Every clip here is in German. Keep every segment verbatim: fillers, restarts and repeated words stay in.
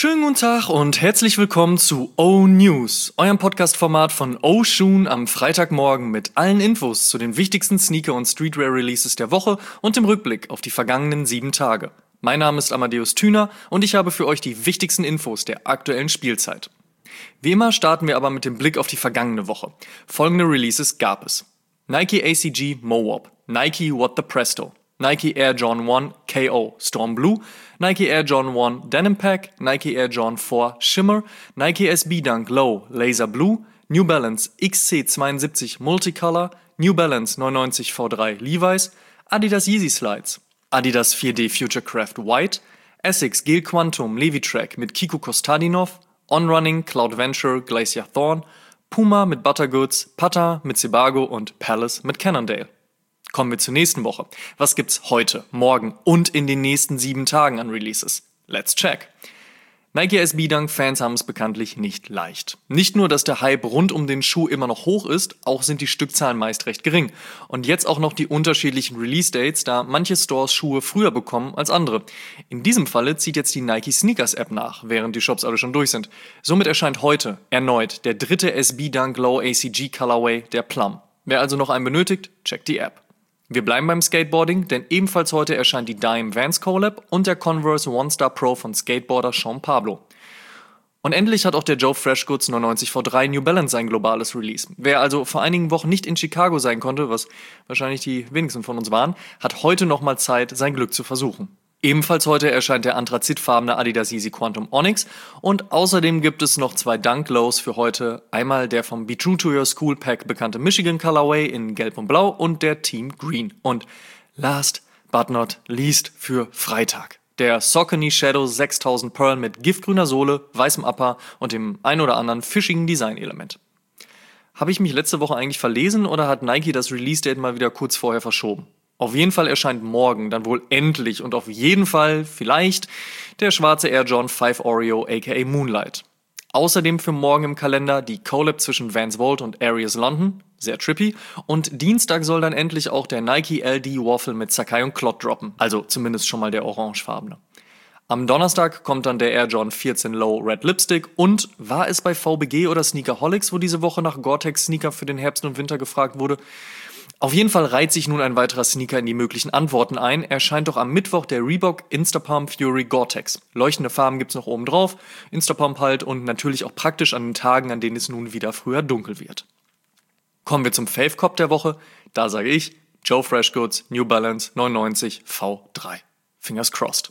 Schönen guten Tag und herzlich willkommen zu O-News, eurem Podcast-Format von O-Shoon am Freitagmorgen mit allen Infos zu den wichtigsten Sneaker- und Streetwear-Releases der Woche und dem Rückblick auf die vergangenen sieben Tage. Mein Name ist Amadeus Thüner und ich habe für euch die wichtigsten Infos der aktuellen Spielzeit. Wie immer starten wir aber mit dem Blick auf die vergangene Woche. Folgende Releases gab es: Nike A C G Moab, Nike What the Presto, Nike Air Jordan eins K O Storm Blue, Nike Air Jordan eins Denim Pack, Nike Air Jordan vier Shimmer, Nike S B Dunk Low Laser Blue, New Balance X C zweiundsiebzig Multicolor, New Balance neunundneunzig V drei Levi's, Adidas Yeezy Slides, Adidas vier D Futurecraft White, Essex Gel Quantum Levitrack mit Kiko Kostadinov, On Running Cloud Venture Glacier Thorn, Puma mit Buttergoods, Pata mit Sebago und Palace mit Cannondale. Kommen wir zur nächsten Woche. Was gibt's heute, morgen und in den nächsten sieben Tagen an Releases? Let's check. Nike S B Dunk Fans haben es bekanntlich nicht leicht. Nicht nur, dass der Hype rund um den Schuh immer noch hoch ist, auch sind die Stückzahlen meist recht gering. Und jetzt auch noch die unterschiedlichen Release-Dates, da manche Stores Schuhe früher bekommen als andere. In diesem Falle zieht jetzt die Nike Sneakers App nach, während die Shops alle schon durch sind. Somit erscheint heute erneut der dritte S B Dunk Low A C G Colorway, der Plum. Wer also noch einen benötigt, checkt die App. Wir bleiben beim Skateboarding, denn ebenfalls heute erscheint die Dime Vans Collab und der Converse One Star Pro von Skateboarder Sean Pablo. Und endlich hat auch der Joe Freshgoods neunundneunzig V drei New Balance sein globales Release. Wer also vor einigen Wochen nicht in Chicago sein konnte, was wahrscheinlich die wenigsten von uns waren, hat heute nochmal Zeit, sein Glück zu versuchen. Ebenfalls heute erscheint der anthrazitfarbene Adidas Yeezy Quantum Onyx und außerdem gibt es noch zwei Dunk Lows für heute. Einmal der vom Be True to Your School Pack bekannte Michigan Colorway in Gelb und Blau und der Team Green. Und last but not least für Freitag der Saucony Shadow sechstausend Pearl mit giftgrüner Sohle, weißem Upper und dem ein oder anderen fischigen Designelement. Habe ich mich letzte Woche eigentlich verlesen oder hat Nike das Release-Date mal wieder kurz vorher verschoben? Auf jeden Fall erscheint morgen dann wohl endlich und auf jeden Fall vielleicht der schwarze Air Jordan fünf Oreo aka Moonlight. Außerdem für morgen im Kalender die Collab zwischen Vans Vault und Arius London, sehr trippy. Und Dienstag soll dann endlich auch der Nike L D Waffle mit Sakai und Clot droppen, also zumindest schon mal der orangefarbene. Am Donnerstag kommt dann der Air Jordan vierzehn Low Red Lipstick und war es bei V B G oder Sneakerholics, wo diese Woche nach Gore-Tex Sneaker für den Herbst und Winter gefragt wurde? Auf jeden Fall reiht sich nun ein weiterer Sneaker in die möglichen Antworten ein. Erscheint doch am Mittwoch der Reebok Instapump Fury Gore-Tex. Leuchtende Farben gibt's noch oben drauf, Instapump halt und natürlich auch praktisch an den Tagen, an denen es nun wieder früher dunkel wird. Kommen wir zum Fave-Cop der Woche. Da sage ich Joe Freshgoods New Balance neunundneunzig V drei. Fingers crossed.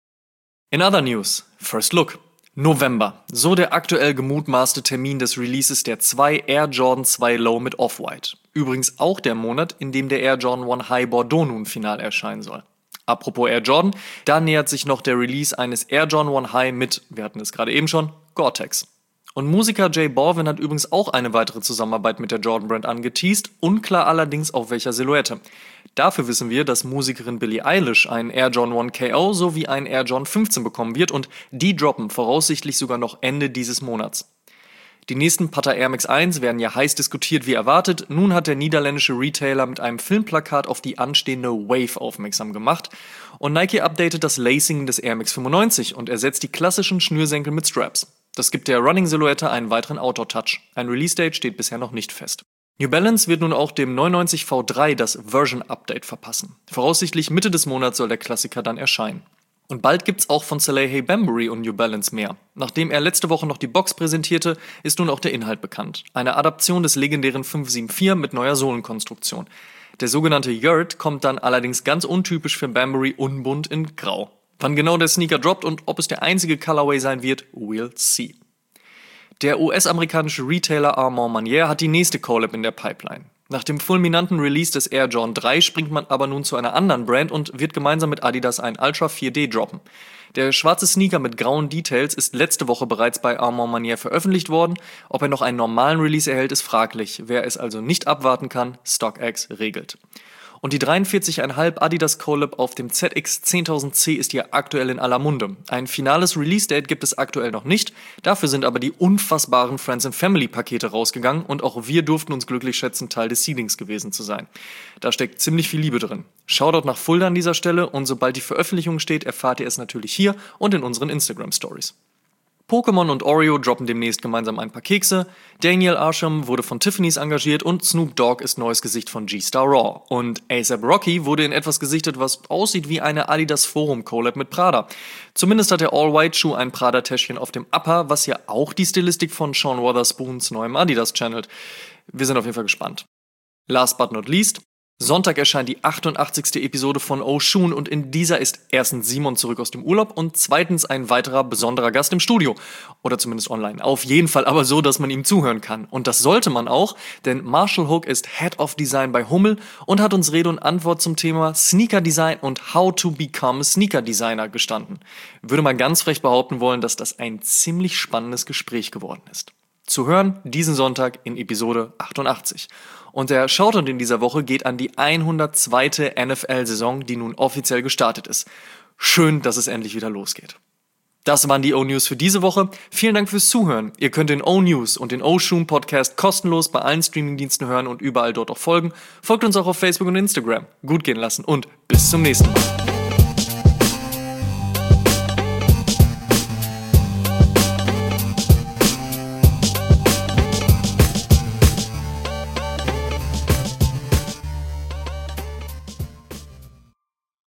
In other news, First Look. November, so der aktuell gemutmaßte Termin des Releases der zwei Air Jordan zwei Low mit Off-White. Übrigens auch der Monat, in dem der Air Jordan eins High Bordeaux nun final erscheinen soll. Apropos Air Jordan, da nähert sich noch der Release eines Air Jordan eins High mit, wir hatten es gerade eben schon, Gore-Tex. Und Musiker Jay Balvin hat übrigens auch eine weitere Zusammenarbeit mit der Jordan Brand angeteast, unklar allerdings auf welcher Silhouette. Dafür wissen wir, dass Musikerin Billie Eilish einen Air Jordan eins K O sowie einen Air Jordan fünfzehn bekommen wird und die droppen voraussichtlich sogar noch Ende dieses Monats. Die nächsten Pata Air Max eins werden ja heiß diskutiert wie erwartet. Nun hat der niederländische Retailer mit einem Filmplakat auf die anstehende Wave aufmerksam gemacht und Nike updatet das Lacing des Air Max fünfundneunzig und ersetzt die klassischen Schnürsenkel mit Straps. Das gibt der Running-Silhouette einen weiteren Outdoor-Touch. Ein Release-Date steht bisher noch nicht fest. New Balance wird nun auch dem neunundneunzig V drei das Version-Update verpassen. Voraussichtlich Mitte des Monats soll der Klassiker dann erscheinen. Und bald gibt's auch von Salehe Bembury und New Balance mehr. Nachdem er letzte Woche noch die Box präsentierte, ist nun auch der Inhalt bekannt. Eine Adaption des legendären fünf sieben vier mit neuer Sohlenkonstruktion. Der sogenannte Yurt kommt dann allerdings ganz untypisch für Bembury unbunt in Grau. Wann genau der Sneaker droppt und ob es der einzige Colorway sein wird, we'll see. Der U S-amerikanische Retailer Armand Manier hat die nächste Collab in der Pipeline. Nach dem fulminanten Release des Air Jordan drei springt man aber nun zu einer anderen Brand und wird gemeinsam mit Adidas ein Ultra vier D droppen. Der schwarze Sneaker mit grauen Details ist letzte Woche bereits bei Armand Manier veröffentlicht worden. Ob er noch einen normalen Release erhält, ist fraglich. Wer es also nicht abwarten kann, StockX regelt. Und die dreiundvierzig Komma fünf Adidas Collab auf dem Z X zehntausend C ist hier aktuell in aller Munde. Ein finales Release-Date gibt es aktuell noch nicht, dafür sind aber die unfassbaren Friends and Family Pakete rausgegangen und auch wir durften uns glücklich schätzen, Teil des Seedings gewesen zu sein. Da steckt ziemlich viel Liebe drin. Shoutout nach Fulda an dieser Stelle und sobald die Veröffentlichung steht, erfahrt ihr es natürlich hier und in unseren Instagram-Stories. Pokémon und Oreo droppen demnächst gemeinsam ein paar Kekse, Daniel Arsham wurde von Tiffany's engagiert und Snoop Dogg ist neues Gesicht von G-Star Raw. Und A$AP Rocky wurde in etwas gesichtet, was aussieht wie eine Adidas Forum Collab mit Prada. Zumindest hat der All-White-Schuh ein Prada-Täschchen auf dem Upper, was ja auch die Stilistik von Sean Wotherspoons neuem Adidas channelt. Wir sind auf jeden Fall gespannt. Last but not least, Sonntag erscheint die achtundachtzigste Episode von Oshun und in dieser ist erstens Simon zurück aus dem Urlaub und zweitens ein weiterer besonderer Gast im Studio. Oder zumindest online. Auf jeden Fall aber so, dass man ihm zuhören kann. Und das sollte man auch, denn Marshall Hook ist Head of Design bei Hummel und hat uns Rede und Antwort zum Thema Sneaker Design und How to Become a Sneaker Designer gestanden. Würde man ganz frech behaupten wollen, dass das ein ziemlich spannendes Gespräch geworden ist. Zu hören diesen Sonntag in Episode achtundachtzig. Und der Shoutout in dieser Woche geht an die hundertzweite N F L-Saison, die nun offiziell gestartet ist. Schön, dass es endlich wieder losgeht. Das waren die O-News für diese Woche. Vielen Dank fürs Zuhören. Ihr könnt den O-News und den Oshun Podcast kostenlos bei allen Streamingdiensten hören und überall dort auch folgen. Folgt uns auch auf Facebook und Instagram. Gut gehen lassen und bis zum nächsten Mal.